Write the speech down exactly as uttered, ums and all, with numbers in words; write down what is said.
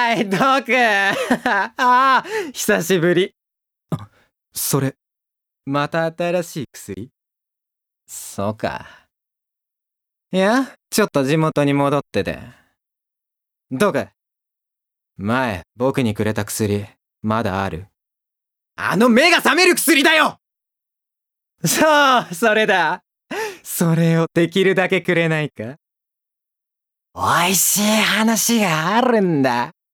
ーい、ドクああ、久しぶり。 それ、 また新しい薬？そうか。いや、ちょっと地元に戻ってて。ドク、前、僕にくれた薬、まだある？ あの目が覚める薬だよ！ そう、それだ。それをできるだけくれないか？おいしい話があるんだ。